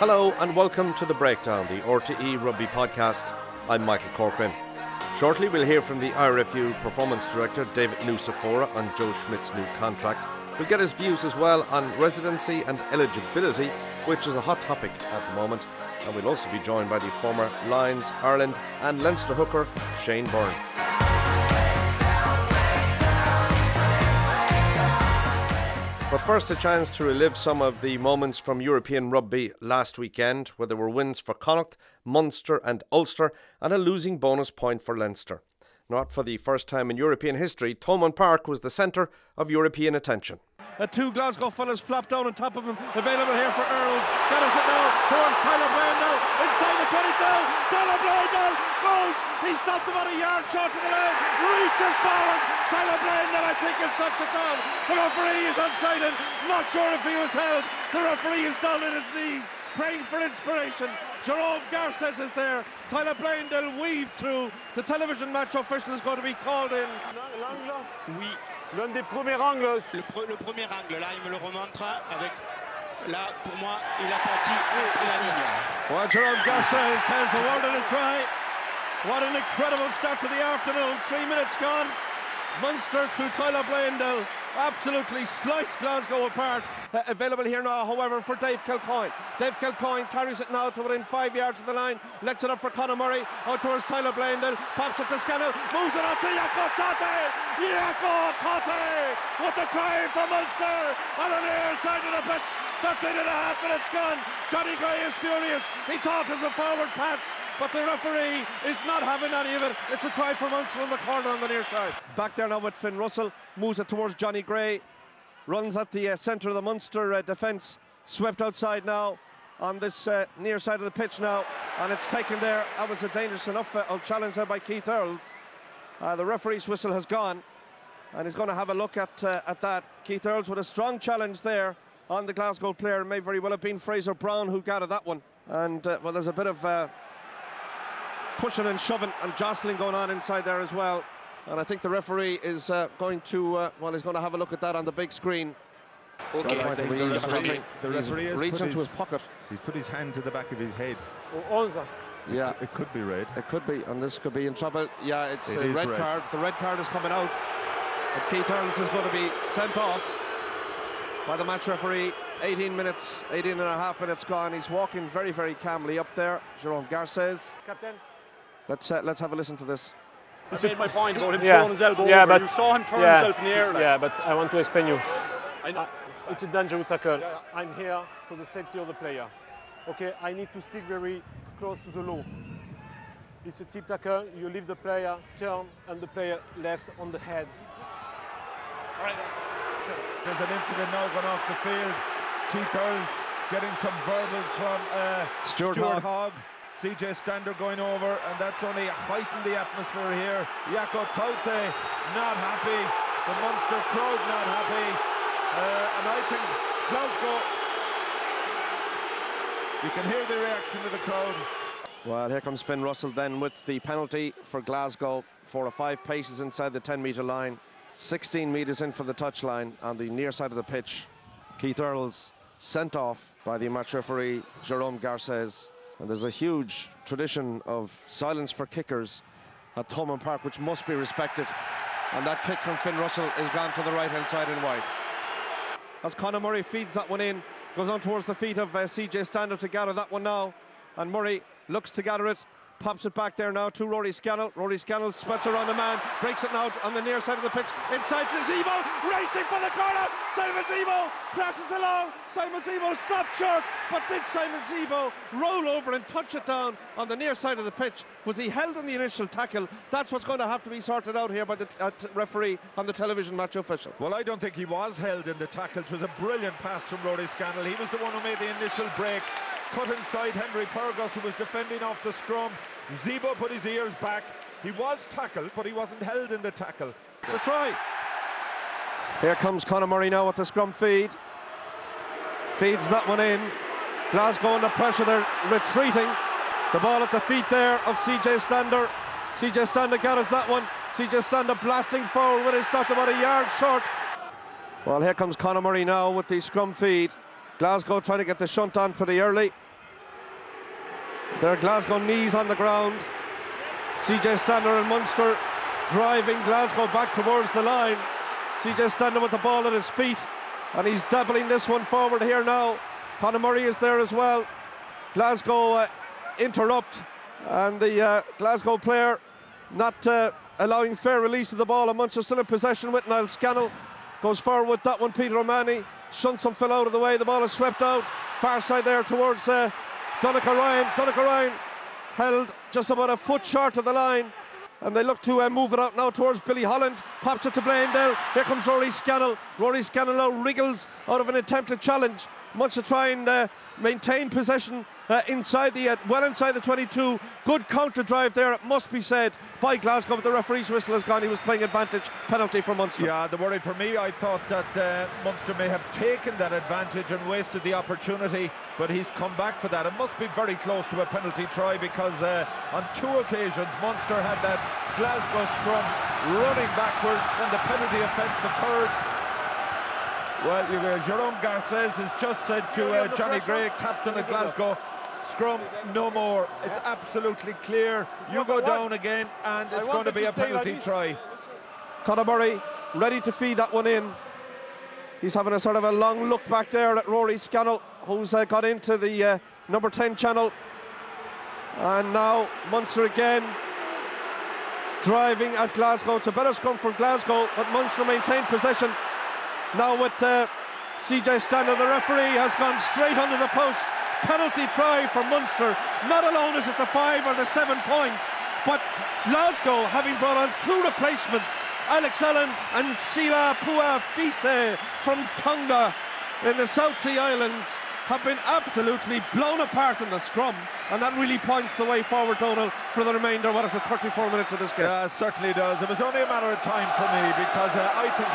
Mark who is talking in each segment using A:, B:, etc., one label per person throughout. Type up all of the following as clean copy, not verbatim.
A: Hello and welcome to The Breakdown, the RTE Rugby podcast. I'm Michael Corcoran. Shortly we'll hear from the IRFU Performance Director David Nucifora on Joe Schmidt's new contract. We'll get his views as well on residency and eligibility, which is a hot topic at the moment. And we'll also be joined by the former Lions, Ireland and Leinster hooker Shane Byrne. But first, a chance to relive some of the moments from European rugby last weekend, where there were wins for Connacht, Munster and Ulster, and a losing bonus point for Leinster. Not for the first time in European history, Thomond Park was the centre of European attention.
B: Two Glasgow fellas flopped down on top of him. Available here for Earls. Got us it now. Towards Tyler Blundell. Inside the 22. Tyler Blundell goes. He stopped about a yard short of the line. Reaches forward. Tyler Blundell, I think, has touched it down. The referee is unsighted. Not sure if he was held. The referee is down on his knees, praying for inspiration. Jerome Garces is there. Tyler Blundell weaved through. The television match official is going to be called in.
C: L'angle?
D: Oui.
C: L'un des premiers angles.
D: Le premier angle, là, il me le remontre avec. Là, pour moi, il a parti entre la ligne.
B: Well, Jerome Garces has awarded a try. What an incredible start to the afternoon. 3 minutes gone. Munster through Tyler Blundell absolutely sliced Glasgow apart. Available here now, however, for Dave Kilcoyne. Dave Kilcoyne carries it now to within 5 yards of the line, lets it up for Conor Murray, out towards Tyler Blundell, pops it to Scannell, moves it up to Jaco Tate! Jaco Tate with the try for Munster on the near side of the pitch. 13 and a half minutes gone. Johnny Gray is furious. He thought it was a forward pass, but the referee is not having any of it. It's a try for Munster in the corner on the near side. Back there now with Finn Russell, moves it towards Johnny Gray, runs at the centre of the Munster defence, swept outside now on this near side of the pitch now, and it's taken there. That was a dangerous enough challenge there by Keith Earls. The referee's whistle has gone, and he's going to have a look at that. Keith Earls with a strong challenge there on the Glasgow player. It may very well have been Fraser Brown who got that one, and well, there's a bit of pushing and shoving and jostling going on inside there as well, and I think the referee is going to he's going to have a look at that on the big screen.
D: Okay.
E: The referee has
B: reached
E: put
B: into his pocket.
E: He's put his hand to the back of his head.
B: Yeah,
E: it could be red.
B: it could be, and this could be in trouble. Yeah, it's a red card. The red card is coming out, and Keith Earls is going to be sent off by the match referee. 18 and a half minutes gone. He's walking very, very calmly up there. Jerome Garces.
C: Captain.
B: Let's have a listen to this.
C: I made my point about him throwing his elbow over.
F: But
C: you saw him turn himself in the air.
F: Yeah, but I want to explain you.
C: I know.
F: It's a dangerous tackle. I'm here for the safety of the player. Okay, I need to stick very close to the law. It's a tip tackle. You leave the player, turn, and the player left on the head.
C: All right. Sure.
E: There's an incident now going off the field. Keith Earls getting some verbals from
B: Stuart
E: Hogg. CJ Stander going over, and that's only heightened the atmosphere here. Jaco Tate not happy. The Munster crowd not happy. And I think Glasgow, you can hear the reaction of the crowd.
B: Well, here comes Finn Russell then with the penalty for Glasgow. 4 or 5 paces inside the 10-metre line, 16 metres in for the touchline on the near side of the pitch. Keith Earls sent off by the match referee Jerome Garces. And there's a huge tradition of silence for kickers at Thomond Park, which must be respected. And that kick from Finn Russell is gone to the right-hand side and wide. As Conor Murray feeds that one in, goes on towards the feet of CJ Stander to gather that one now. And Murray looks to gather it, pops it back there now to Rory Scannell. Rory Scannell sweats around the man, breaks it now on the near side of the pitch, inside to Zebo, racing for the corner. Simon Zebo passes along. Simon Zebo stopped short, but did Simon Zebo roll over and touch it down on the near side of the pitch? Was he held in the initial tackle? That's what's going to have to be sorted out here by the referee on the television match official.
E: Well, I don't think he was held in the tackle. It was a brilliant pass from Rory Scannell. He was the one who made the initial break. Cut inside Henry Purgus, who was defending off the scrum. Zebo put his ears back. He was tackled, but he wasn't held in the tackle.
B: It's a try. Here comes Conor Murray now with the scrum feed. Feeds that one in. Glasgow under pressure, they're retreating. The ball at the feet there of CJ Stander. CJ Stander got us that one. CJ Stander blasting forward with his stop about a yard short. Well, here comes Conor Murray now with the scrum feed. Glasgow trying to get the shunt on pretty early. Their Glasgow knees on the ground. CJ Stander and Munster driving Glasgow back towards the line. CJ Stander with the ball at his feet, and he's dabbling this one forward here now. Conor Murray is there as well. Glasgow interrupt, and the Glasgow player not allowing fair release of the ball, and Munster still in possession with Niall Scannell. Goes forward with that one, Peter O'Mahony. Shunts him, fell out of the way. The ball is swept out. Far side there towards Donnacha Ryan. Donnacha Ryan held just about a foot short of the line, and they look to move it out now towards Billy Holland. Pops it to Blaindale. Here comes Rory Scannell. Rory Scannell now wriggles out of an attempted challenge. Munster try and maintain possession inside the well inside the 22. Good counter drive there, it must be said, by Glasgow, but the referee's whistle has gone. He was playing advantage. Penalty for Munster.
E: Yeah, the worry for me, I thought that Munster may have taken that advantage and wasted the opportunity, but he's come back for that. It must be very close to a penalty try, because on 2 occasions Munster had that Glasgow scrum running backwards when the penalty offence occurred. Well, Jérôme Garcés has just said to Johnny Gray, captain of Glasgow, scrum no more. It's absolutely clear. You go down again, and it's going to be a penalty try.
B: Conor Murray ready to feed that one in. He's having a sort of a long look back there at Rory Scannell, who's got into the number 10 channel. And now Munster again driving at Glasgow. It's a better scrum for Glasgow, but Munster maintain possession. Now with CJ Stander, the referee has gone straight under the post. Penalty try for Munster. Not alone is it the 5 or the 7 points, but Glasgow, having brought on 2 replacements, Alex Allen and Sila Puafise from Tonga in the South Sea Islands, have been absolutely blown apart in the scrum, and that really points the way forward, Donald, for the remainder, 34 minutes of this game.
E: Yeah, it certainly does. It was only a matter of time for me, because I think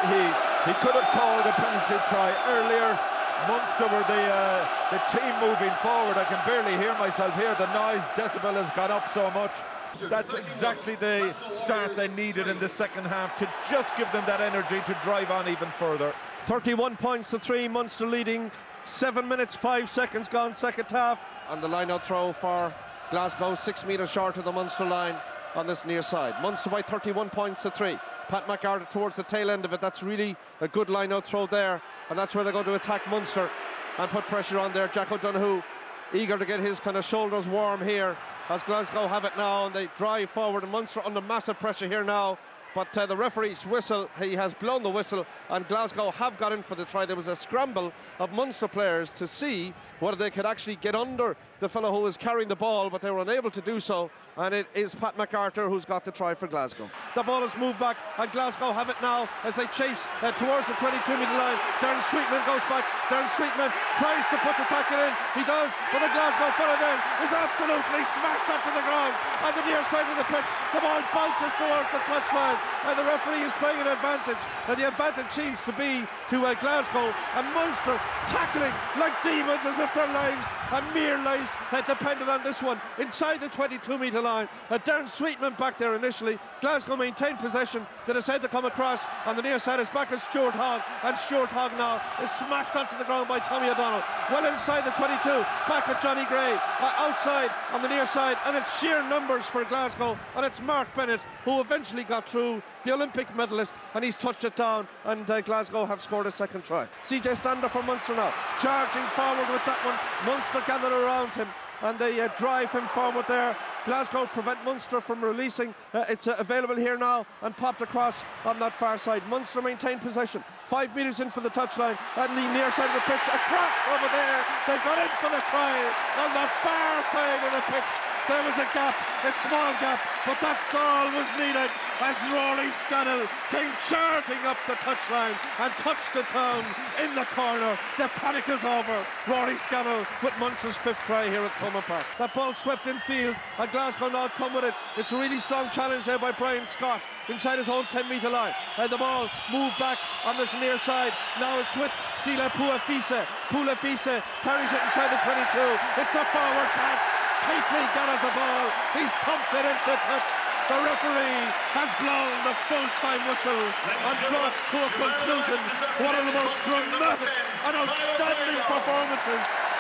E: he could have called a penalty try earlier. Munster were the team moving forward. I can barely hear myself here. The noise decibel has gone up so much. That's exactly the start they needed in the second half, to just give them that energy to drive on even further.
B: 31 points to 3, Munster leading. 7 minutes 5 seconds gone, second half. And the line-out throw for Glasgow, 6 metres short of the Munster line on this near side. Munster by 31 points to 3. Pat McArthur towards the tail end of it. That's really a good line-out throw there, and that's where they're going to attack Munster and put pressure on there. Jack O'Donoghue eager to get his kind of shoulders warm here as Glasgow have it now, and they drive forward, and Munster under massive pressure here now. But the referee's whistle, he has blown the whistle, and Glasgow have got in for the try. There was a scramble of Munster players to see whether they could actually get under the fellow who was carrying the ball, but they were unable to do so, and it is Pat McArthur who's got the try for Glasgow. The ball is moved back, and Glasgow have it now as they chase towards the 22-metre line. Darren Sweetman goes back. Darren Sweetman tries to put the tackle in. He does, but the Glasgow fellow then is absolutely smashed up to the ground on the near side of the pitch. The ball bounces towards the touchline, and the referee is playing an advantage, and the advantage seems to be to Glasgow, and Munster tackling like demons as if their lives and mere lives had depended on this one inside the 22-metre line. Darren Sweetman back there initially. Glasgow maintained possession. That is said to come across on the near side is back at Stuart Hogg, and Stuart Hogg now is smashed onto the ground by Tommy O'Donnell. Well inside the 22, back at Johnny Gray, outside on the near side, and it's sheer numbers for Glasgow, and it's Mark Bennett who eventually got through, the Olympic medalist, and he's touched it down, and Glasgow have scored a second try. CJ Stander for Munster now, charging forward with that one. Munster gathered around him, and they drive him forward there. Glasgow prevent Munster from releasing. It's available here now and popped across on that far side. Munster maintain possession. 5 metres in for the touchline, and the near side of the pitch, a cross over there. They got in for the try on the far side of the pitch. There was a gap, a small gap, but that's all was needed as Rory Scannell came charging up the touchline and touched it down in the corner. The panic is over. Rory Scannell with Munster's 5th try here at Thomond Park. That ball swept in field, and Glasgow now come with it. It's a really strong challenge there by Brian Scott inside his own 10-metre line. And the ball moved back on this near side. Now it's with Sila Puafise. Puafise carries it inside the 22. It's a forward pass. Tightly gathers the ball. He's pumped it into touch. The referee has blown the full-time whistle and brought to a conclusion one of the most dramatic and outstanding performances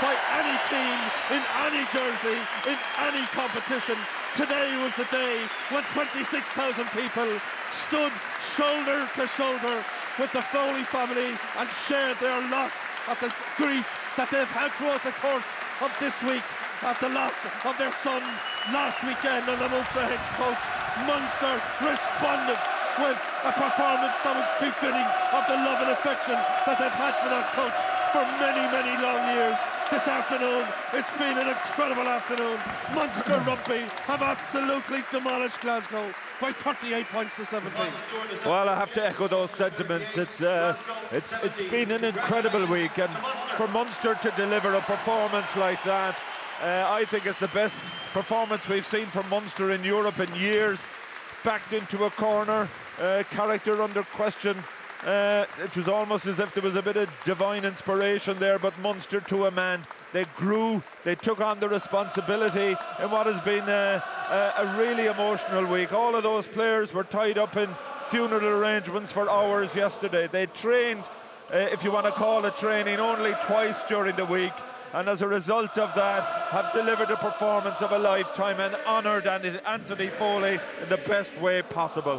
B: by any team, in any jersey, in any competition. Today was the day when 26,000 people stood shoulder to shoulder with the Foley family and shared their loss at the grief that they've had throughout the course of this week at the loss of their son last weekend. And the Munster head coach Munster responded with a performance that was befitting of the love and affection that they've had for that coach for many, many long years. This afternoon, it's been an incredible afternoon. Munster Rugby have absolutely demolished Glasgow by 38 points to 17.
E: Well, I have to echo those sentiments. It's been an incredible week, and for Munster to deliver a performance like that, I think it's the best performance we've seen from Munster in Europe in years. Backed into a corner, character under question. It was almost as if there was a bit of divine inspiration there, but Munster to a man, they grew, they took on the responsibility in what has been a really emotional week. All of those players were tied up in funeral arrangements for hours yesterday. They trained, if you want to call it training, only twice during the week, and as a result of that have delivered a performance of a lifetime and honoured Anthony Foley in the best way possible.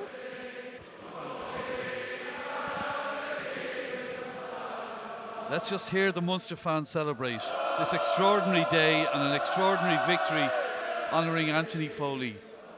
G: Let's just hear the Munster fans celebrate this extraordinary day and an extraordinary victory honouring Anthony Foley.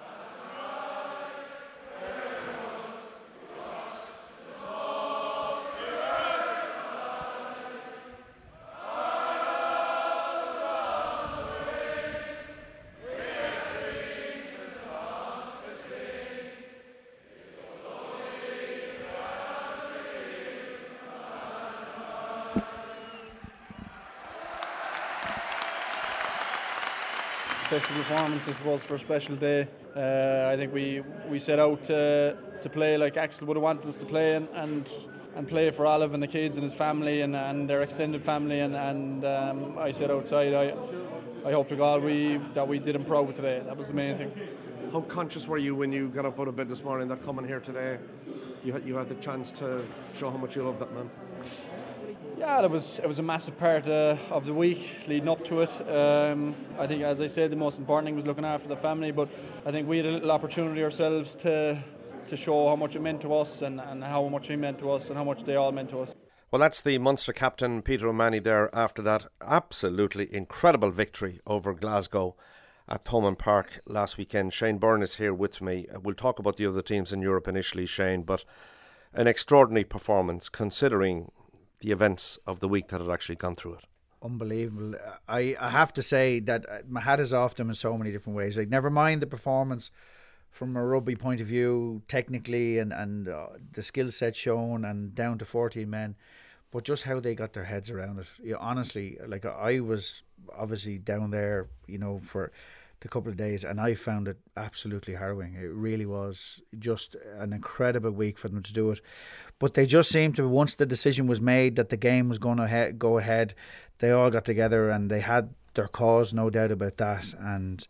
H: Special performance, I suppose, for a special day. I think we set out to play like Axel would have wanted us to play, and play for Olive and the kids and his family and their extended family, and I said outside I hope to God that we did him proud today. That was the main thing.
A: How conscious were you when you got up out of bed this morning that coming here today you had the chance to show how much you love that man?
H: Yeah, it was a massive part of the week leading up to it. I think, as I said, the most important thing was looking after the family, but I think we had a little opportunity ourselves to show how much it meant to us and how much he meant to us and how much they all meant to us.
A: Well, that's the Munster captain, Peter O'Mahony, there after that absolutely incredible victory over Glasgow at Thomond Park last weekend. Shane Byrne is here with me. We'll talk about the other teams in Europe initially, Shane, but an extraordinary performance considering the events of the week that had actually gone through it.
I: Unbelievable. I have to say that my hat is off them in so many different ways. Like, never mind the performance from a rugby point of view, technically, and the skill set shown and down to 14 men, but just how they got their heads around it. Honestly, like, I was obviously down there, for the couple of days, and I found it absolutely harrowing. It really was just an incredible week for them to do it. But they just seemed to, once the decision was made that the game was going to go ahead, they all got together and they had their cause, no doubt about that. And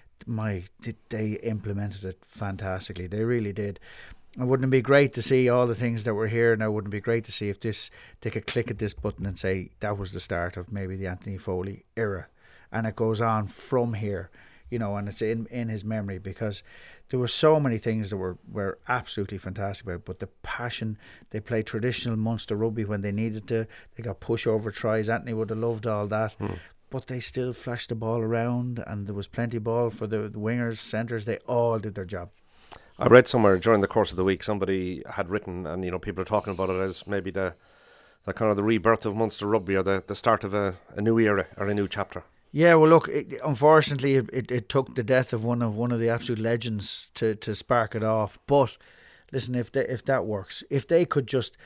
I: they implemented it fantastically. They really did. And wouldn't it be great to see all the things that were here now? Wouldn't it be great to see if they could click at this button and say that was the start of maybe the Anthony Foley era, and it goes on from here, and it's in his memory, because there were so many things that were absolutely fantastic about it. But the passion, they played traditional Munster rugby when they needed to. They got pushover tries. Anthony would have loved all that. But they still flashed the ball around, and there was plenty of ball for the wingers, centres. They all did their job.
A: I read somewhere during the course of the week somebody had written, and people are talking about it as maybe the kind of the rebirth of Munster rugby, or the start of a new era or a new chapter.
I: Yeah, well, look, unfortunately, it took the death of one of the absolute legends to spark it off. But listen, if that works, if they could just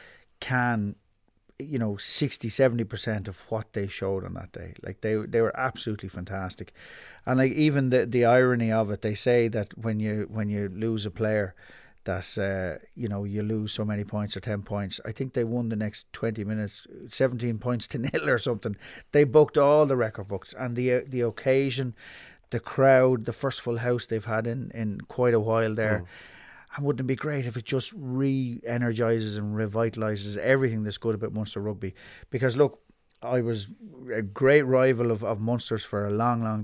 I: 60-70% of what they showed on that day, like they were absolutely fantastic. And like, even the irony of it, they say that when you lose a player, that you lose so many points or 10 points. I think they won the next 20 minutes 17 points to 0 or something. They booked all the record books, and the occasion, the crowd, the first full house they've had in quite a while there. And wouldn't it be great if it just re-energises and revitalises everything that's good about Munster rugby? Because look, I was a great rival of Munster's for a long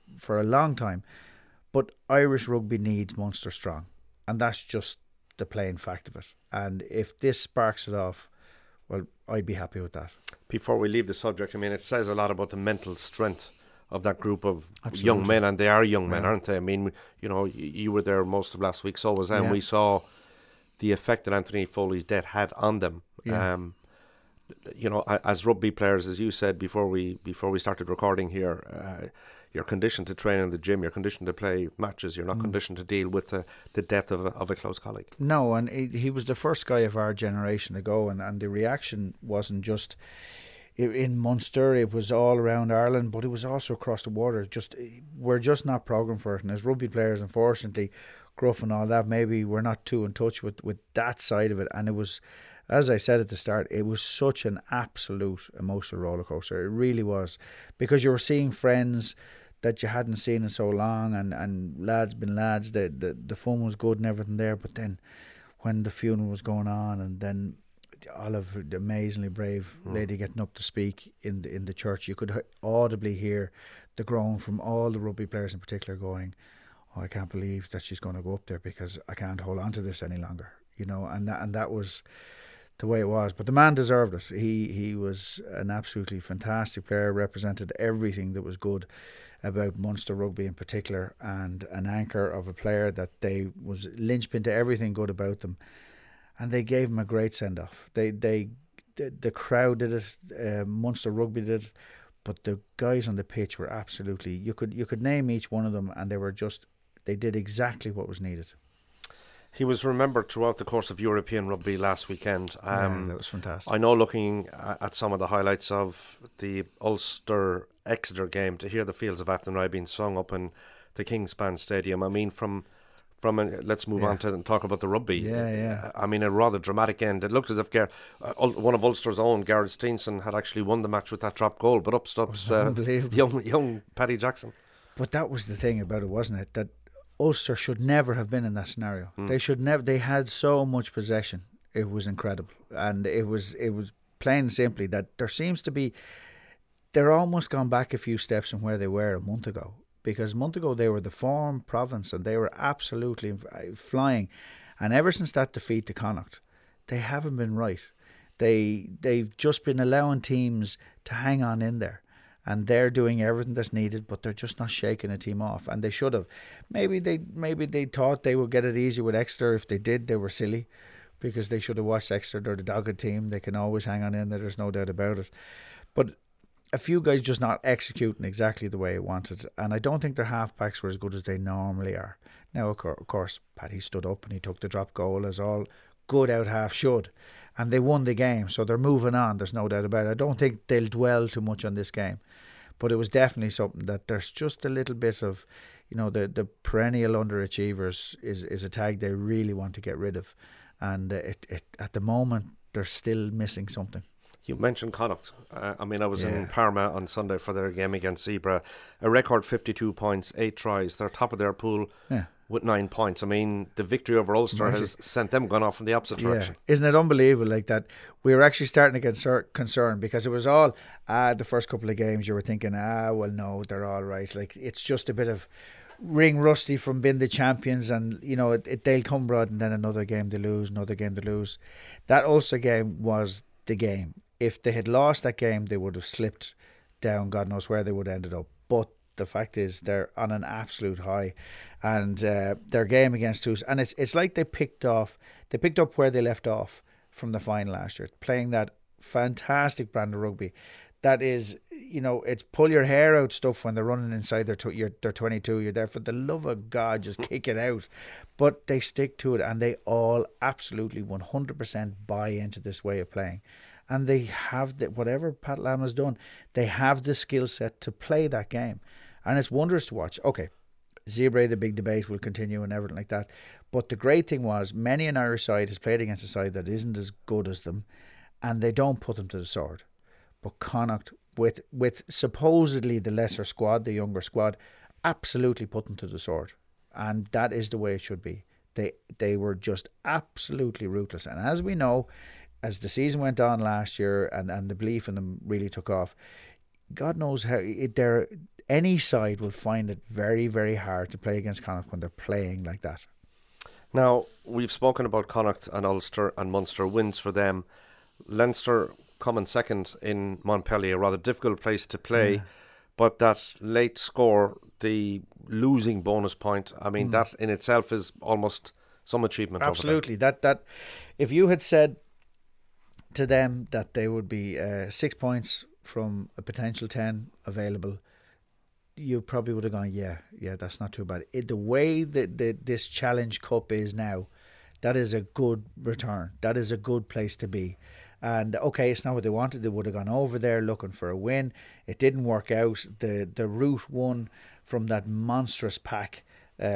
I: time. But Irish rugby needs Munster strong, and that's just the plain fact of it. And if this sparks it off, well, I'd be happy with that.
A: Before we leave the subject, I mean, it says a lot about the mental strength of that group of
I: Absolutely.
A: young men, and they are young men, aren't they? I mean, you know, you were there most of last week, so was I, and we saw the effect that Anthony Foley's death had on them.
I: Yeah.
A: You know, as rugby players, as you said before we started recording here, you're conditioned to train in the gym, you're conditioned to play matches, you're not conditioned to deal with the death of a close colleague.
I: No, and he was the first guy of our generation to go, and the reaction wasn't just in Munster, it was all around Ireland, but it was also across the water. We're just not programmed for it, and as rugby players, unfortunately, gruff and all that, maybe we're not too in touch with that side of it. And it was, as I said at the start, it was such an absolute emotional roller coaster. It really was, because you were seeing friends that you hadn't seen in so long, and lads been lads. The fun was good and everything there, but then when the funeral was going on, and then Olive, the amazingly brave lady, getting up to speak in the church, you could audibly hear the groan from all the rugby players in particular, going, "Oh, I can't believe that she's going to go up there, because I can't hold on to this any longer," you know. And that was the way it was. But the man deserved it. He was an absolutely fantastic player, represented everything that was good about Munster rugby in particular, and an anchor of a player that they was linchpin to everything good about them. And they gave him a great send off. The crowd did it, Munster rugby did it, but the guys on the pitch were absolutely, you could name each one of them, and they did exactly what was needed.
A: He was remembered throughout the course of European rugby last weekend.
I: That was fantastic.
A: I know, looking at some of the highlights of the Ulster-Exeter game, to hear the Fields of Athenry being sung up in the Kingspan Stadium, I mean, let's move on to talk about the rugby.
I: Yeah.
A: I mean, a rather dramatic end. It looked as if one of Ulster's own, Garrett Steenson, had actually won the match with that drop goal, but up steps young Paddy Jackson.
I: But that was the thing about it, wasn't it? That Ulster should never have been in that scenario. They should never. They had so much possession. It was incredible, and it was plain and simply that there seems to be. They're almost gone back a few steps from where they were a month ago. Because a month ago they were the form province, and they were absolutely flying. And ever since that defeat to Connacht, they haven't been right. They've just been allowing teams to hang on in there, and they're doing everything that's needed, but they're just not shaking a team off. And they should have. Maybe they thought they would get it easy with Exeter. If they did, they were silly, because they should have watched Exeter. They're the dogged team. They can always hang on in there. There's no doubt about it. But a few guys just not executing exactly the way it wanted, and I don't think their halfbacks were as good as they normally are. Now, of course, Paddy stood up and he took the drop goal, as all good out half should, and they won the game, so they're moving on. There's no doubt about it. I don't think they'll dwell too much on this game, but it was definitely something that there's just a little bit of, you know, the perennial underachievers is a tag they really want to get rid of, and it at the moment they're still missing something.
A: You mentioned Connacht. I mean, I was in Parma on Sunday for their game against Zebra. A record 52 points, 8 tries. They're top of their pool with 9 points. I mean, the victory over Ulster has sent them going off in the opposite direction.
I: Isn't it unbelievable? Like that, we were actually starting to get concerned, because it was all the first couple of games you were thinking, well, no, they're all right. Like, it's just a bit of ring rusty from being the champions, and you know they'll come broad, and then another game they lose, That Ulster game was the game. If they had lost that game, they would have slipped down. God knows where they would have ended up. But the fact is, they're on an absolute high, and their game against Toulouse, and it's like they picked up where they left off from the final last year, playing that fantastic brand of rugby. That is, you know, it's pull your hair out stuff when they're running inside their 22. You're there, for the love of God, just kick it out. But they stick to it, and they all absolutely 100% buy into this way of playing. And they have whatever Pat Lam has done, they have the skill set to play that game, and it's wondrous to watch. Okay, Zebra, the big debate will continue and everything like that, but the great thing was, many an Irish side has played against a side that isn't as good as them, and they don't put them to the sword. But Connacht, with supposedly the lesser squad, the younger squad, absolutely put them to the sword, and that is the way it should be. They were just absolutely ruthless, and as we know, as the season went on last year and the belief in them really took off, God knows how any side will find it very, very hard to play against Connacht when they're playing like that.
A: Now, we've spoken about Connacht and Ulster and Munster wins for them. Leinster coming second in Montpellier, a rather difficult place to play, but that late score, the losing bonus point, I mean, that in itself is almost some achievement.
I: Absolutely. That if you had said to them that they would be 6 points from a potential 10 available, you probably would have gone, yeah, that's not too bad. The way that this Challenge Cup is now, that is a good return. That is a good place to be. And okay, it's not what they wanted. They would have gone over there looking for a win. It didn't work out. The Route 1 from that monstrous pack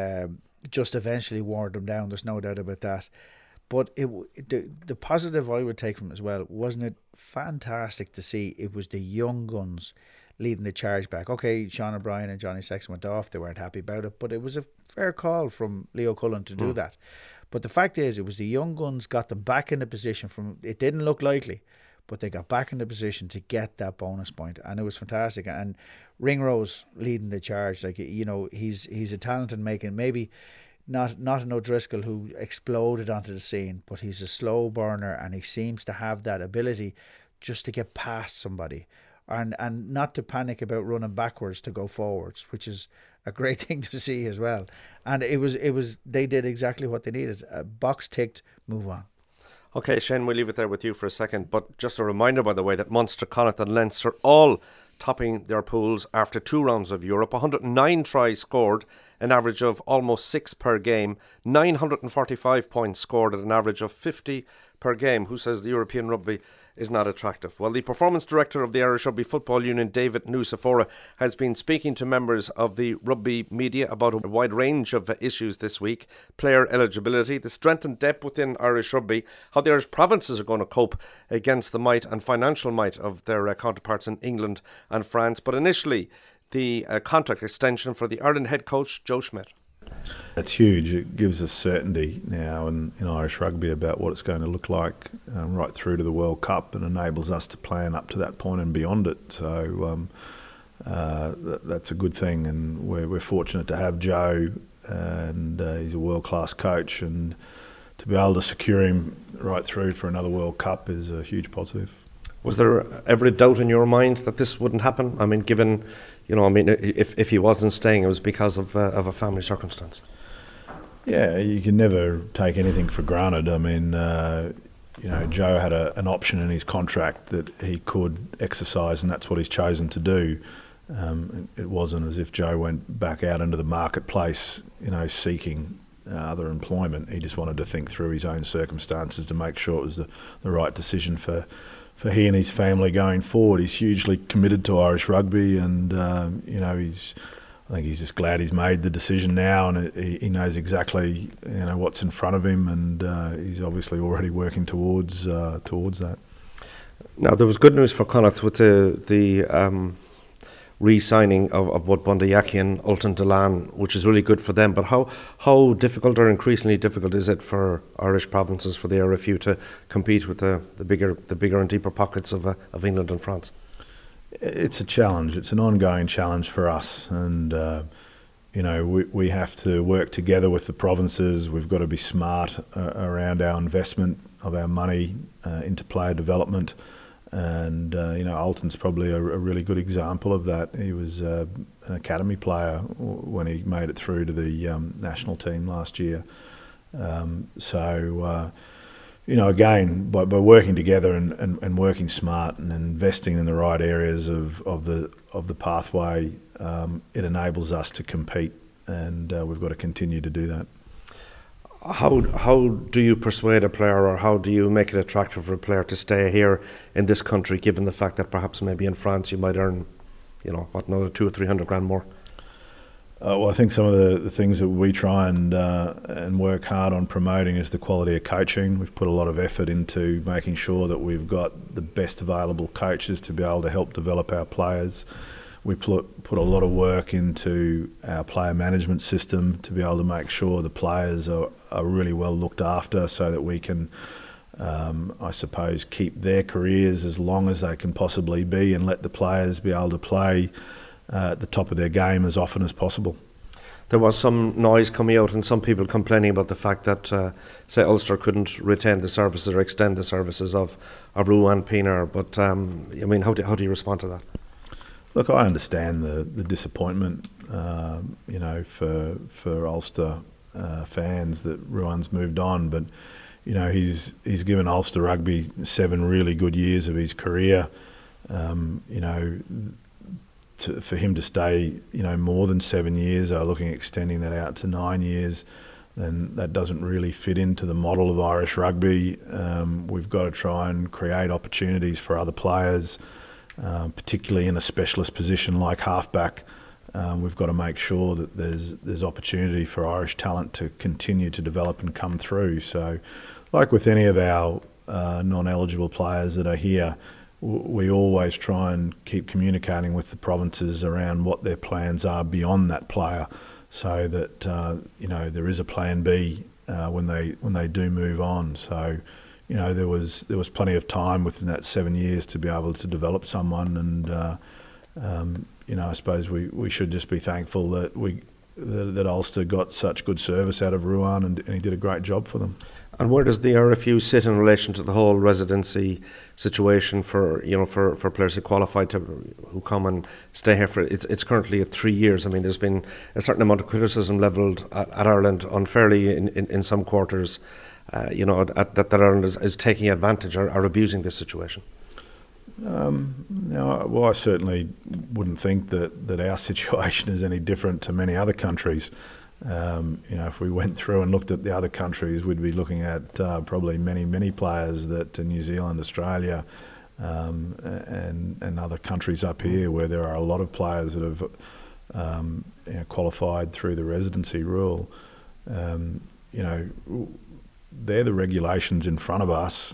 I: just eventually wore them down. There's no doubt about that. But the positive I would take from it as well, wasn't it fantastic to see it was the young guns leading the charge back. Okay, Sean O'Brien and Johnny Sexton went off. They weren't happy about it, but it was a fair call from Leo Cullen to do that. But the fact is, it was the young guns got them back in the position from, it didn't look likely, but they got back in the position to get that bonus point, and it was fantastic. And Ringrose leading the charge, like, you know, he's a talent in making, maybe not an O'Driscoll who exploded onto the scene, but he's a slow burner, and he seems to have that ability just to get past somebody. And not to panic about running backwards to go forwards, which is a great thing to see as well. And it was they did exactly what they needed. Box ticked, move on.
A: Okay, Shane, we'll leave it there with you for a second. But just a reminder, by the way, that Munster, Connacht and Leinster all topping their pools after 2 rounds of Europe. 109 tries scored, an average of almost 6 per game. 945 points scored at an average of 50 per game. Who says the European rugby is not attractive? Well, the performance director of the Irish Rugby Football Union, David Nusafora, has been speaking to members of the rugby media about a wide range of issues this week: player eligibility, the strength and depth within Irish rugby, how the Irish provinces are going to cope against the might and financial might of their counterparts in England and France. But initially, the contract extension for the Ireland head coach, Joe Schmidt.
J: It's huge. It gives us certainty now in Irish rugby about what it's going to look like right through to the World Cup, and enables us to plan up to that point and beyond it. So that's a good thing, and we're fortunate to have Joe, and he's a world-class coach, and to be able to secure him right through for another World Cup is a huge positive.
A: Was there ever a doubt in your mind that this wouldn't happen? I mean, given, if he wasn't staying, it was because of a family circumstance.
J: Yeah, you can never take anything for granted. I mean, Joe had an option in his contract that he could exercise, and that's what he's chosen to do. It wasn't as if Joe went back out into the marketplace, seeking other employment. He just wanted to think through his own circumstances to make sure it was the right decision for he and his family going forward. He's hugely committed to Irish rugby, and I think he's just glad he's made the decision now, and he knows exactly what's in front of him, and he's obviously already working towards that.
A: Now, there was good news for Connacht with the re-signing of both Bunda Yaki and Ultan Dillane, which is really good for them. But how difficult or increasingly difficult is it for Irish provinces, for the RFU, to compete with the bigger and deeper pockets of England and France?
J: It's a challenge. It's an ongoing challenge for us, and we have to work together with the provinces. We've got to be smart around our investment of our money into player development. And Ultan's probably a really good example of that. He was an academy player when he made it through to the national team last year. Again, by working together and working smart and investing in the right areas of the pathway, it enables us to compete, and we've got to continue to do that.
A: How do you persuade a player, or how do you make it attractive for a player to stay here in this country, given the fact that perhaps maybe in France you might earn, another 200 or 300 grand more?
J: Well, I think some of the things that we try and work hard on promoting is the quality of coaching. We've put a lot of effort into making sure that we've got the best available coaches to be able to help develop our players. We put a lot of work into our player management system to be able to make sure the players are really well looked after, so that we can I suppose, keep their careers as long as they can possibly be and let the players be able to play at the top of their game as often as possible.
A: There was some noise coming out and some people complaining about the fact that, say, Ulster couldn't retain the services or extend the services of Ruan Pienaar. But, I mean, how do you respond to that?
J: Look, I understand the disappointment, you know, for Ulster fans that Ruan's moved on. But, you know, he's given Ulster Rugby 7 really good years of his career. You know, for him to stay, you know, more than 7 years, or looking at extending that out to 9 years, then that doesn't really fit into the model of Irish rugby. We've got to try and create opportunities for other players, particularly in a specialist position like halfback. We've got to make sure that there's opportunity for Irish talent to continue to develop and come through. So, like with any of our non-eligible players that are here, we always try and keep communicating with the provinces around what their plans are beyond that player, so that you know, there is a plan B when they do move on. So, you know, there was plenty of time within that 7 years to be able to develop someone, and you know, I suppose we should just be thankful that Ulster got such good service out of Ruan, and he did a great job for them.
A: And where does the RFU sit in relation to the whole residency situation for players who qualify who come and stay here for it's currently at 3 years. I mean, there's been a certain amount of criticism levelled at Ireland unfairly in some quarters, that Ireland is taking advantage or abusing this situation.
J: Well, I certainly wouldn't think that our situation is any different to many other countries. If we went through and looked at the other countries, we'd be looking at probably many players that New Zealand, Australia, and other countries up here where there are a lot of players that have qualified through the residency rule. They're the regulations in front of us.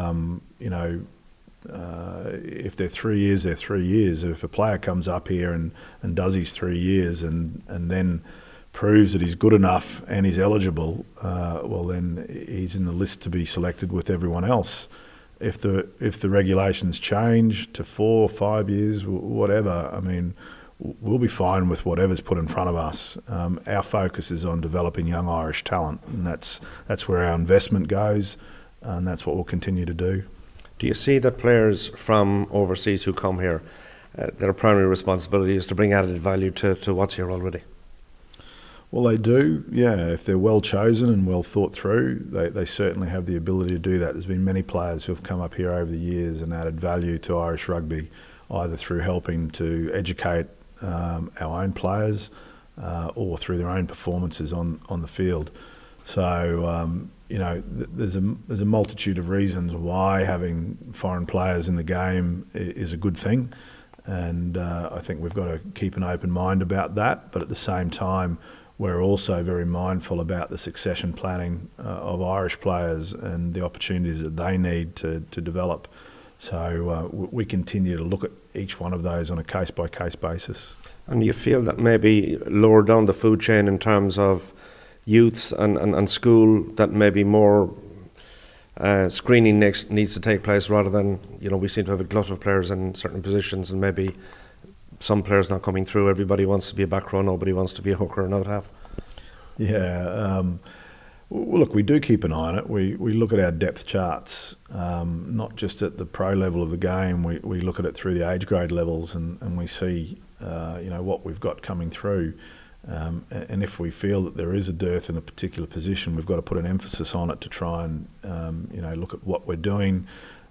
J: If they're 3 years, they're 3 years. If a player comes up here and does his 3 years and then proves that he's good enough and he's eligible, well, then he's in the list to be selected with everyone else. If the regulations change to 4 or 5 years, whatever, I mean, we'll be fine with whatever's put in front of us. Our focus is on developing young Irish talent, and that's where our investment goes, and that's what we'll continue to do.
A: Do you see that players from overseas who come here, their primary responsibility is to bring added value to what's here already?
J: Well, they do, yeah. If they're well chosen and well thought through, they certainly have the ability to do that. There's been many players who have come up here over the years and added value to Irish rugby, either through helping to educate our own players or through their own performances on the field. So, there's a multitude of reasons why having foreign players in the game is a good thing, and I think we've got to keep an open mind about that. But at the same time, we're also very mindful about the succession planning of Irish players and the opportunities that they need to develop. So we continue to look at each one of those on a case-by-case basis.
A: And you feel that maybe lower down the food chain in terms of youth and school, that maybe more screening needs to take place rather than, we seem to have a glut of players in certain positions and maybe some players not coming through. Everybody wants to be a back row, nobody wants to be a hooker or an out half.
J: Yeah, well, look, we do keep an eye on it. We look at our depth charts, not just at the pro level of the game. We look at it through the age grade levels, and we see what we've got coming through. And if we feel that there is a dearth in a particular position, we've got to put an emphasis on it to try and look at what we're doing.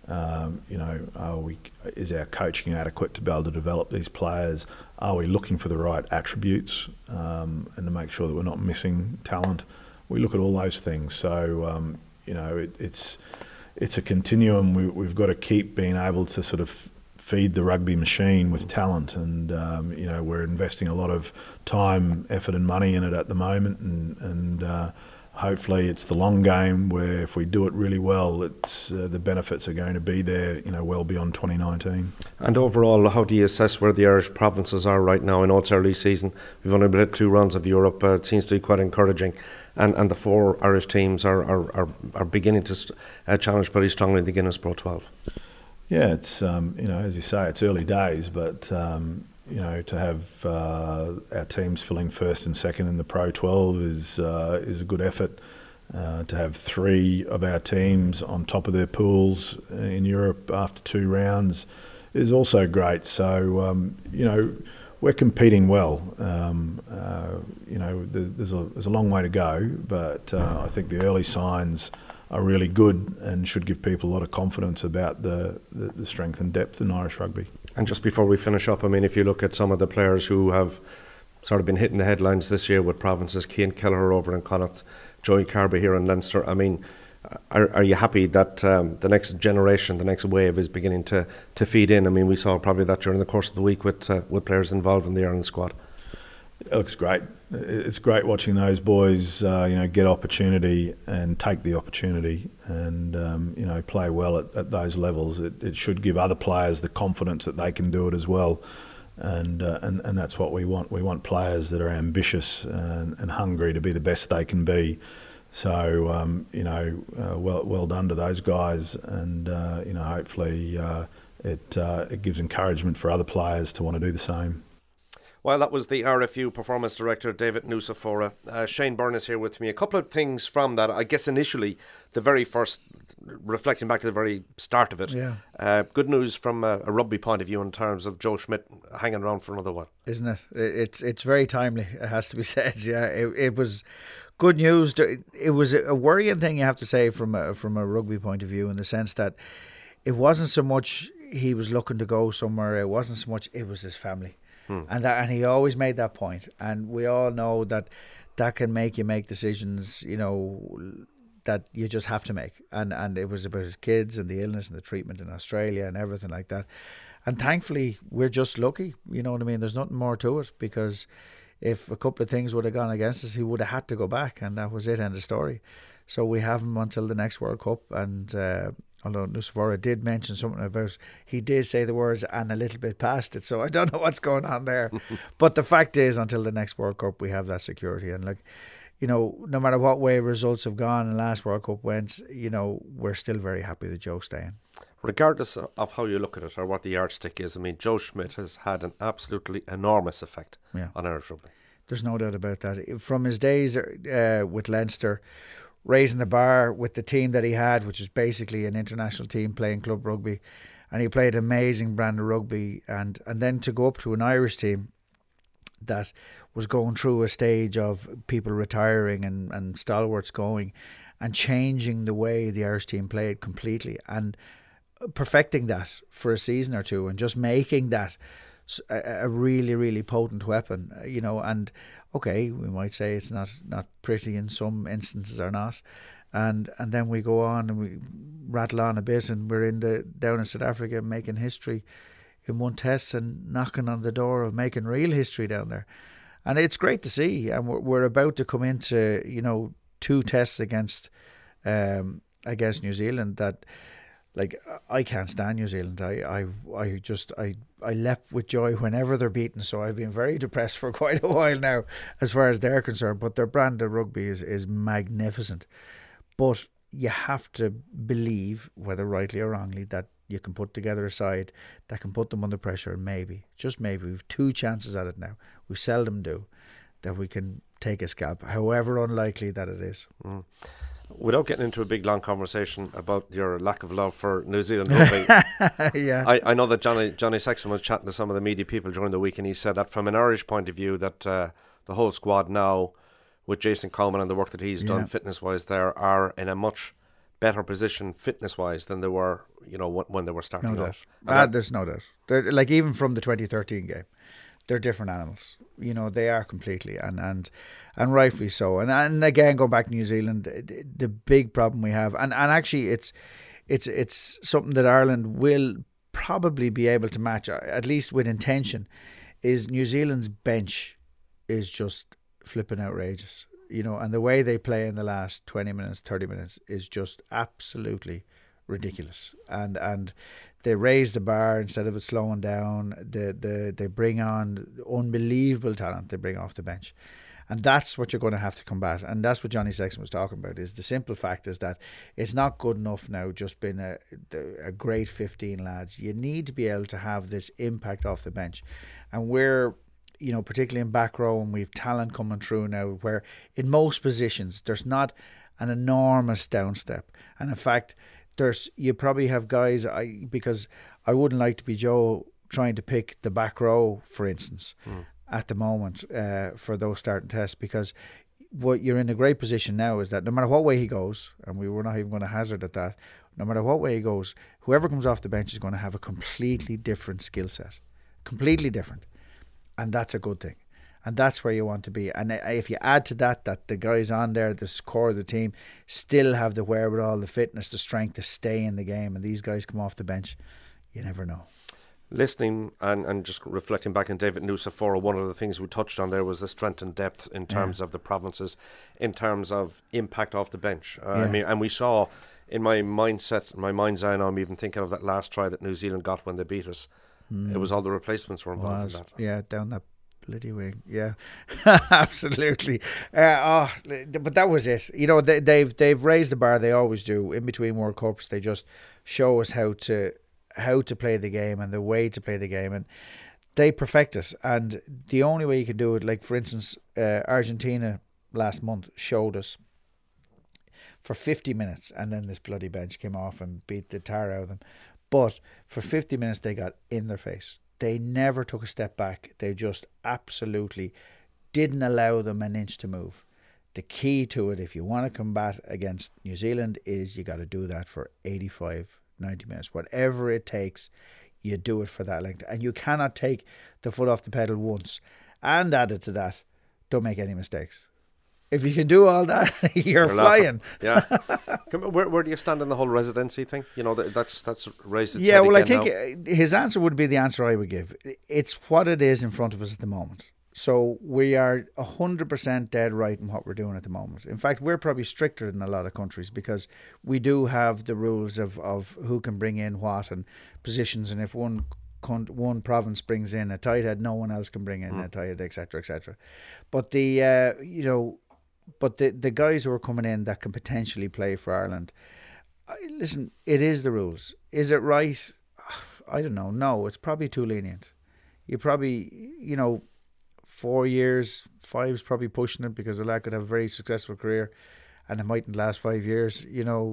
J: Is our coaching adequate to be able to develop these players? Are we looking for the right attributes and to make sure that we're not missing talent? We look at all those things. So it's a continuum. We've got to keep being able to sort of feed the rugby machine with talent, and we're investing a lot of time, effort and money in it at the moment, and hopefully it's the long game where if we do it really well, it's the benefits are going to be there, well beyond 2019.
A: And overall, how do you assess where the Irish provinces are right now? I know it's early season. We've only played 2 rounds of Europe. It seems to be quite encouraging. And the 4 Irish teams are beginning to challenge pretty strongly in the Guinness Pro 12.
J: Yeah, it's as you say, it's early days, but to have our teams filling first and second in the Pro 12 is a good effort. To have 3 of our teams on top of their pools in Europe after 2 rounds is also great. So we're competing well. There's a long way to go, but I think the early signs are really good and should give people a lot of confidence about the strength and depth in Irish rugby.
A: And just before we finish up, I mean, if you look at some of the players who have sort of been hitting the headlines this year with provinces, Cian Kelleher over in Connacht, Joey Carby here in Leinster, I mean, are you happy that the next generation, the next wave is beginning to feed in? I mean, we saw probably that during the course of the week with players involved in the Ireland squad.
J: It looks great. It's great watching those boys, get opportunity and take the opportunity and, play well at those levels. It should give other players the confidence that they can do it as well. And that's what we want. We want players that are ambitious and hungry to be the best they can be. So, well done to those guys. And, hopefully it gives encouragement for other players to want to do the same.
A: Well, that was the RFU Performance Director, David Nusafora. Shane Byrne is here with me. A couple of things from that. I guess initially, the very first, reflecting back to the very start of it, good news from a rugby point of view in terms of Joe Schmidt hanging around for another one.
I: Isn't it? It's very timely, it has to be said. Yeah, it was good news. It was a worrying thing, you have to say, from a rugby point of view, in the sense that it wasn't so much he was looking to go somewhere, it wasn't so much, it was his family. And he always made that point, and we all know that can make you make decisions, that you just have to make. And it was about his kids and the illness and the treatment in Australia and everything like that. And thankfully, we're just lucky. You know what I mean? There's nothing more to it, because if a couple of things would have gone against us, he would have had to go back, and that was it, end of story. So we have him until the next World Cup, and although Nusafora did mention something about, he did say the words and a little bit past it, so I don't know what's going on there. But the fact is, until the next World Cup, we have that security. And no matter what way results have gone and last World Cup went, we're still very happy that Joe's staying.
A: Regardless of how you look at it or what the yardstick is, I mean, Joe Schmidt has had an absolutely enormous effect on Irish rugby.
I: There's no doubt about that. From his days with Leinster, raising the bar with the team that he had, which is basically an international team playing club rugby, and he played an amazing brand of rugby, and then to go up to an Irish team that was going through a stage of people retiring and stalwarts going, and changing the way the Irish team played completely, and perfecting that for a season or two, and just making that a really, really potent weapon, and okay, we might say it's not pretty in some instances or not, and then we go on and we rattle on a bit, and we're down in South Africa making history in one test and knocking on the door of making real history down there, and it's great to see. And we're about to come into 2 tests against New Zealand that, like, I can't stand New Zealand. I leapt with joy whenever they're beaten. So I've been very depressed for quite a while now as far as they're concerned. But their brand of rugby is magnificent. But you have to believe, whether rightly or wrongly, that you can put together a side that can put them under pressure. And maybe, just maybe, we've 2 chances at it now. We seldom do, that we can take a scalp, however unlikely that it is.
A: Without getting into a big long conversation about your lack of love for New Zealand rugby, I know that Johnny Sexton was chatting to some of the media people during the week, and he said that from an Irish point of view, that the whole squad now, with Jason Coleman and the work that he's done fitness-wise there, are in a much better position fitness-wise than they were, when they were starting out.
I: There's no doubt. They're, like, even from the 2013 game, they're different animals. They are completely, and rightfully so. And again, going back to New Zealand, the big problem we have, and actually it's something that Ireland will probably be able to match, at least with intention, is New Zealand's bench is just flipping outrageous. and the way they play in the last 20 minutes, 30 minutes is just absolutely ridiculous. And they raise the bar instead of it slowing down. They bring on unbelievable talent. They bring off the bench. And that's what you're going to have to combat. And that's what Johnny Sexton was talking about, is the simple fact is that it's not good enough now just being a great 15 lads. You need to be able to have this impact off the bench. And we're, particularly in back row, and we've talent coming through now where in most positions there's not an enormous downstep. And in fact, you probably have guys, because I wouldn't like to be Joe trying to pick the back row, for instance, at the moment for those starting tests, because what you're in a great position now is that no matter what way he goes, and we were not even going to hazard at that, no matter what way he goes, whoever comes off the bench is going to have a completely different skill set, completely different, and that's a good thing. And that's where you want to be. And if you add to that the guys on there, the core of the team, still have the wherewithal, the fitness, the strength to stay in the game, and these guys come off the bench, you never know.
A: Listening and just reflecting back on David Nucifora, one of the things we touched on there was the strength and depth in terms of the provinces, in terms of impact off the bench. I mean, and we saw in my mind's eye now, I'm even thinking of that last try that New Zealand got when they beat us. It was all the replacements were involved in that.
I: Yeah, down that bloody wing. Yeah, absolutely. But that was it. They've raised the bar. They always do. In between World Cups, they just show us how to play the game and the way to play the game, and they perfect it. And the only way you can do it, like for instance, Argentina last month showed us for 50 minutes, and then this bloody bench came off and beat the tar out of them. But for 50 minutes, they got in their face. They never took a step back. They just absolutely didn't allow them an inch to move. The key to it, if you want to combat against New Zealand, is you got to do that for 85, 90 minutes. Whatever it takes, you do it for that length. And you cannot take the foot off the pedal once. And added to that, don't make any mistakes. If you can do all that, you're flying.
A: Yeah. Where do you stand in the whole residency thing? That's raised its
I: head
A: again
I: I think his answer would be the answer I would give. It's what it is in front of us at the moment. So we are 100% dead right in what we're doing at the moment. In fact, we're probably stricter than a lot of countries because we do have the rules of who can bring in what and positions. And if one province brings in a tight head, no one else can bring in a tight head, etc., etc. But the guys who are coming in that can potentially play for Ireland, listen, it is the rules. Is it right? I don't know. No, it's probably too lenient. You probably, 4 years, 5's probably pushing it because the lad could have a very successful career and it mightn't last 5 years.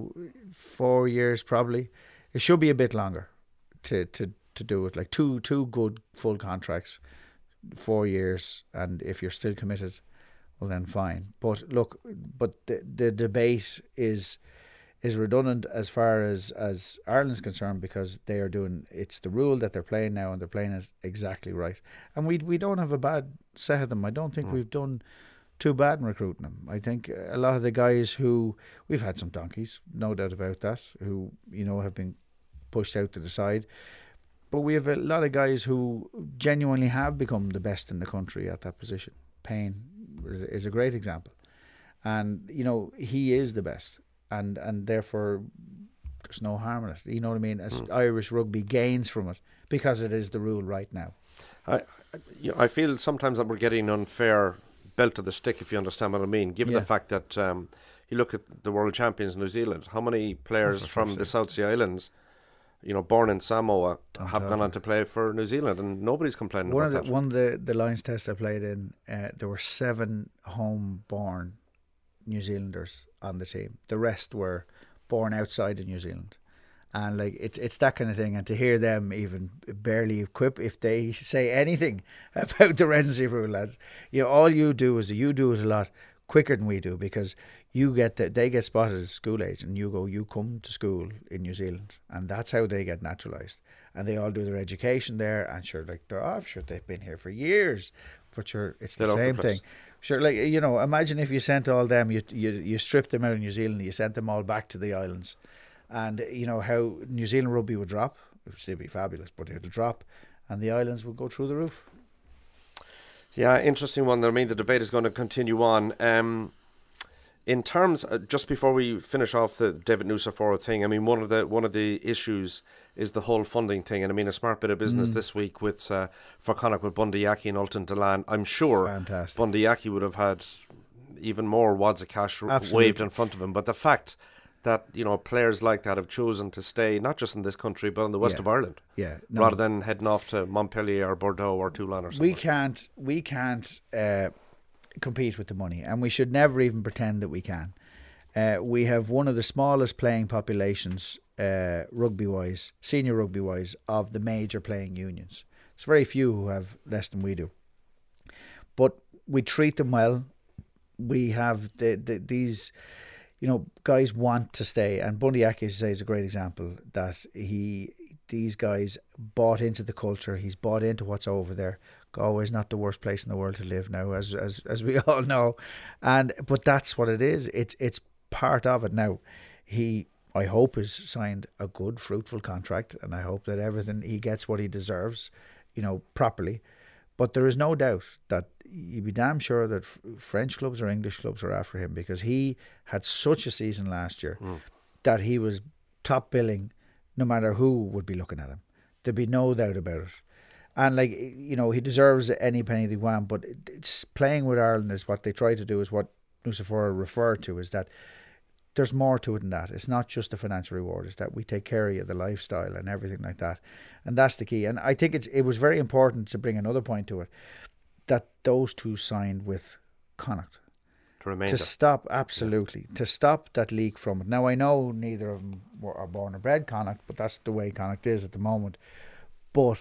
I: 4 years probably. It should be a bit longer to do it. Like two good full contracts, 4 years, and if you're still committed, well then fine. But look, the debate is redundant as far as Ireland's concerned, because they are doing, it's the rule that they're playing now and they're playing it exactly right. And we don't have a bad set of them. I don't think we've done too bad in recruiting them. I think a lot of the guys who, we've had some donkeys, no doubt about that, who, have been pushed out to the side. But we have a lot of guys who genuinely have become the best in the country at that position. Payne is a great example. And, he is the best. And therefore, there's no harm in it. You know what I mean? As Irish rugby gains from it because it is the rule right now.
A: I feel sometimes that we're getting an unfair belt to the stick, if you understand what I mean, given the fact that you look at the world champions New Zealand, how many players from the South Sea Islands, born in Samoa, have gone on to play for New Zealand, and nobody's complaining about that.
I: One of the Lions test I played in, there were 7 home-born New Zealanders on the team. The rest were born outside of New Zealand. And it's that kind of thing, and to hear them even barely equip if they say anything about the residency rule, lads, all you do is you do it a lot quicker than we do, because they get spotted as school age, and you come to school in New Zealand, and that's how they get naturalised, and they all do their education there, and they've been here for years, but it's the same thing. Sure, imagine if you sent all them, you stripped them out of New Zealand, you sent them all back to the islands. And how New Zealand rugby would drop. It would still be fabulous, but it'll drop, and the islands will go through the roof.
A: Yeah, interesting one. I mean, the debate is going to continue on. In terms, just before we finish off the David Nucifora thing, I mean, one of the issues is the whole funding thing, and I mean, a smart bit of business this week with for Connacht with Bundy Aki and Ultan Dillane. I'm sure Bundy Aki would have had even more wads of cash waved in front of him, but the fact that, you know, players like that have chosen to stay not just in this country but in the west of Ireland, rather than heading off to Montpellier or Bordeaux or Toulon or something.
I: We can't compete with the money, and we should never even pretend that we can. We have one of the smallest playing populations, rugby-wise, senior rugby-wise, of the major playing unions. There's very few who have less than we do. But we treat them well. We have these, you know, guys want to stay, and Bundy Aki, as you say, is a great example that these guys bought into the culture. He's bought into what's over there. Galway is not the worst place in the world to live now, as we all know, but that's what it is. It's part of it now. I hope has signed a good, fruitful contract, and I hope that he gets what he deserves, you know, properly. But there is no doubt that you'd be damn sure that French clubs or English clubs are after him, because he had such a season last year that he was top billing no matter who would be looking at him. There'd be no doubt about it. And, like, you know, he deserves any penny they want, but it's playing with Ireland is what they try to do, is what Nucifora referred to, is that there's more to it than that. It's not just the financial reward, it's that we take care of you, the lifestyle and everything like that. And that's the key. And I think it was very important to bring another point to it, that those two signed with Connacht. To stop, absolutely, to stop that leak from it. Now, I know neither of them are born or bred Connacht, but that's the way Connacht is at the moment. But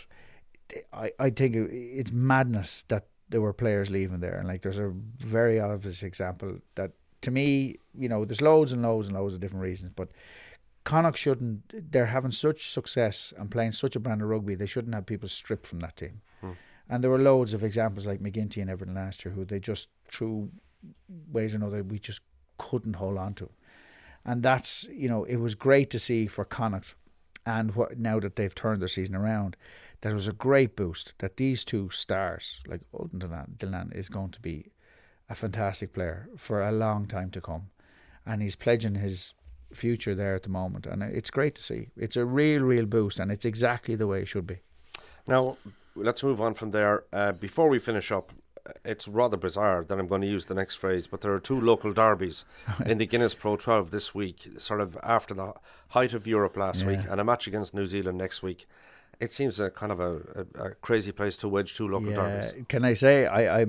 I: I think it's madness that there were players leaving there. And, like, there's a very obvious example that, to me, you know, there's loads and loads and loads of different reasons, but Connacht shouldn't, they're having such success and playing such a brand of rugby, they shouldn't have people stripped from that team. And there were loads of examples like McGinty and everything last year, who they just, through ways or another, we just couldn't hold on to. And that's, you know, it was great to see for Connacht, and now that they've turned their season around, that was a great boost, that these two stars, like Ultan Dillane is going to be a fantastic player for a long time to come, and he's pledging his future there at the moment, and it's great to see. It's a real boost, and it's exactly the way it should be.
A: Now, let's move on from there. Before we finish up, it's rather bizarre that I'm going to use the next phrase, but there are two local derbies in the Guinness Pro 12 this week, sort of after the height of Europe last week, and a match against New Zealand next week. It seems a kind of a crazy place to wedge two local derbies.
I: Can I say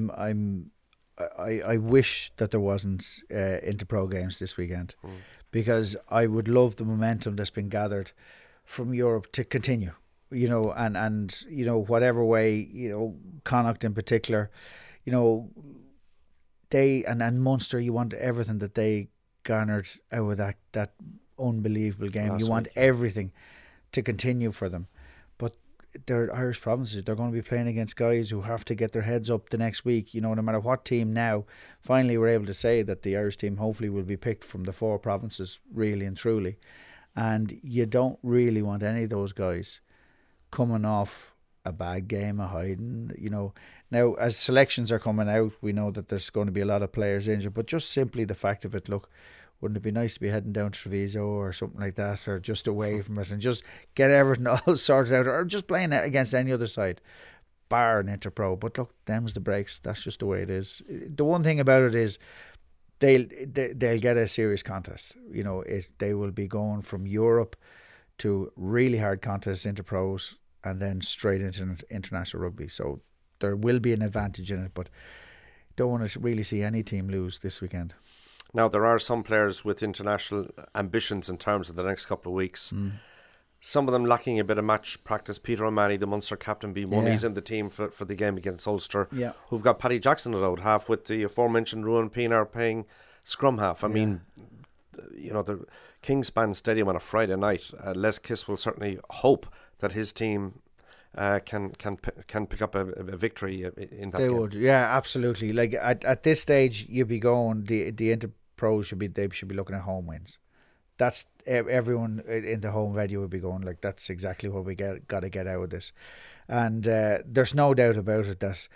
I: I wish that there wasn't inter-pro games this weekend, because I would love the momentum that's been gathered from Europe to continue, you know, and you know, whatever way, you know, Connacht in particular, you know, they and Munster, you want everything that they garnered out of that unbelievable game. You want everything to continue for them. They're Irish provinces. They're going to be playing against guys who have to get their heads up the next week. You know, no matter what team now, finally we're able to say that the Irish team hopefully will be picked from the four provinces, really and truly. And you don't really want any of those guys coming off a bad game of hiding. You know, now as selections are coming out, we know that there's going to be a lot of players injured, but just simply the fact of it, look, wouldn't it be nice to be heading down to Treviso or something like that, or just away from it and just get everything all sorted out, or just playing against any other side, bar an Interpro. But look, them's the breaks. That's just the way it is. The one thing about it is they'll get a serious contest. You know, they will be going from Europe to really hard contests, Interpros, and then straight into international rugby. So there will be an advantage in it, but don't want to really see any team lose this weekend.
A: Now, there are some players with international ambitions in terms of the next couple of weeks. Some of them lacking a bit of match practice. Peter O'Mahony, the Munster captain, being one. He's in the team for the game against Ulster. Who've got Paddy Jackson at out half, with the aforementioned Ruan Pienaar playing scrum half. I mean, you know, the Kingspan Stadium on a Friday night. Les Kiss will certainly hope that his team can pick up a victory in that game.
I: They would, yeah, absolutely. Like at this stage, you'd be going, the Interpros should be looking at home wins. That's everyone in the home venue would be going, like, that's exactly what we got to get out of this. And there's no doubt about it that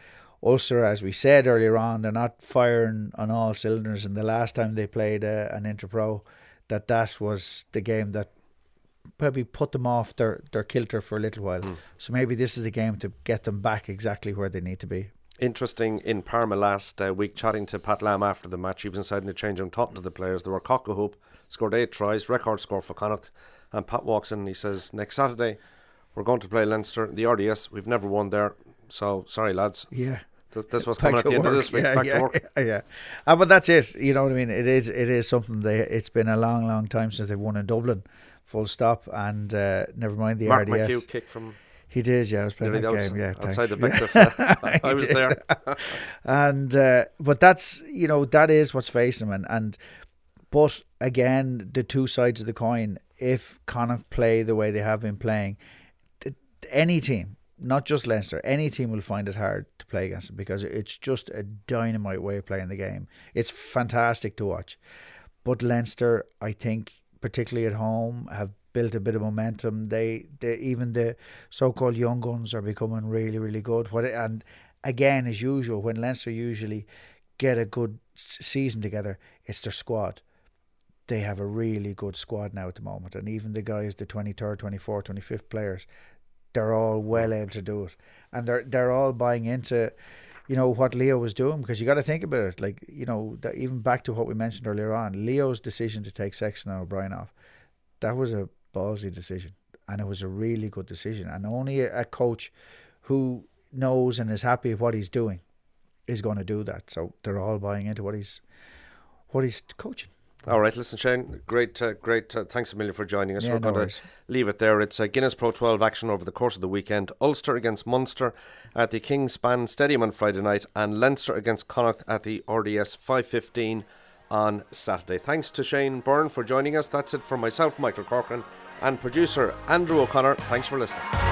I: Ulster, as we said earlier on, they're not firing on all cylinders, and the last time they played an Interpro, that was the game that probably put them off their kilter for a little while. So maybe this is the game to get them back exactly where they need to be.
A: Interesting, in Parma last week, chatting to Pat Lam after the match, he was inside in the change room talking to the players. They were cock a hoop, scored 8 tries, record score for Connacht, and Pat walks in and he says, next Saturday we're going to play Leinster, the RDS, we've never won there, so sorry lads.
I: Yeah.
A: This was coming at the end of this week. Back to work.
I: Yeah. But that's it. You know what I mean? It is something. It's been a long, long time since they've won in Dublin. Full stop. And never mind the
A: Mark
I: RDS.
A: McHugh kicked from.
I: He did. Yeah, I was playing that game. Yeah,
A: outside
I: thanks.
A: the Beckley. I was there.
I: And but that's, you know, that is what's facing them. And but again, the two sides of the coin. If Connacht play the way they have been playing, any team, not just Leinster, any team will find it hard to play against them because it's just a dynamite way of playing the game. It's fantastic to watch. But Leinster, I think, particularly at home, have built a bit of momentum. They even the so-called young guns are becoming really, really good. And again, as usual, when Leinster usually get a good season together, it's their squad. They have a really good squad now at the moment. And even the guys, the 23rd, 24th, 25th players, they're all well able to do it, and they're all buying into, you know, what Leo was doing, because you got to think about it, like, you know, that even back to what we mentioned earlier on, Leo's decision to take Sexton and O'Brien off, that was a ballsy decision, and it was a really good decision, and only a coach who knows and is happy with what he's doing is going to do that. So they're all buying into what he's coaching.
A: All right, listen, Shane, great. Thanks a million for joining us.
I: Yeah,
A: We're going to leave it there. It's a Guinness Pro 12 action over the course of the weekend. Ulster against Munster at the Kingspan Stadium on Friday night, and Leinster against Connacht at the RDS 5:15 on Saturday. Thanks to Shane Byrne for joining us. That's it from myself, Michael Corcoran, and producer Andrew O'Connor. Thanks for listening.